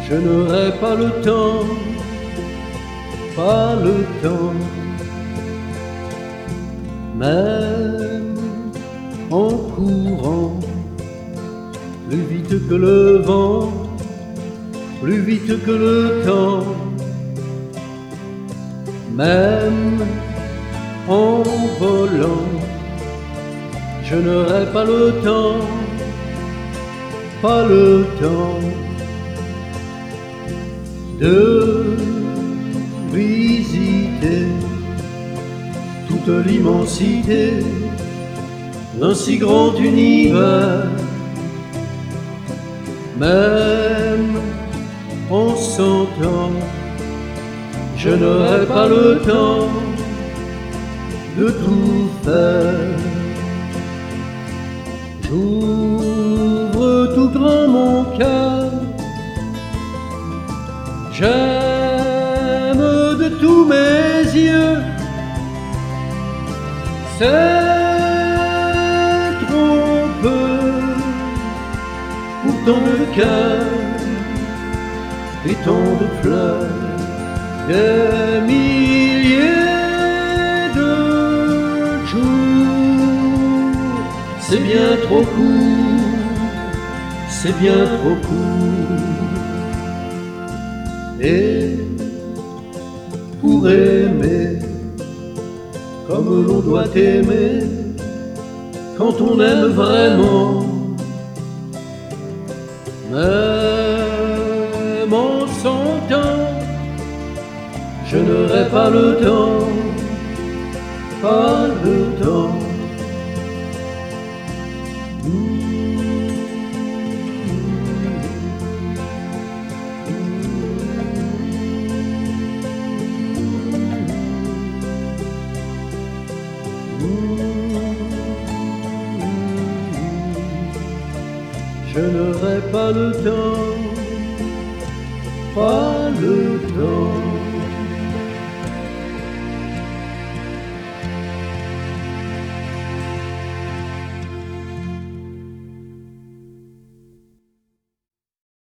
Je n'aurai pas le temps, pas le temps, même en courant, plus vite que le vent, plus vite que le temps, même en volant, je n'aurai pas le temps, pas le temps de visiter toute l'immensité d'un si grand univers. Même en 100 ans, je n'aurai pas le temps de tout faire. J'ouvre tout grand mon cœur, j'aime de tous mes yeux. C'est trop peu pour tant de cœurs et tant de fleurs, des milliers de jours. C'est bien trop court, c'est bien trop court. Et pour aimer comme l'on doit aimer, quand on aime vraiment, même en 100 ans, je n'aurai pas le temps, pas le temps. Je n'aurai pas le temps, pas le temps.